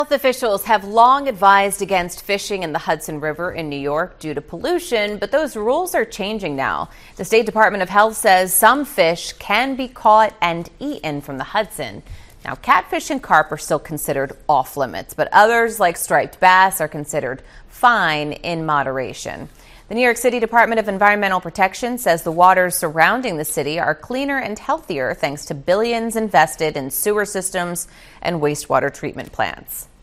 Health officials have long advised against fishing in the Hudson River in New York due to pollution, but those rules are changing now. The State Department of Health says some fish can be caught and eaten from the Hudson. Now, catfish and carp are still considered off limits, but others like striped bass are considered fine in moderation. The New York City Department of Environmental Protection says the waters surrounding the city are cleaner and healthier thanks to billions invested in sewer systems and wastewater treatment plants.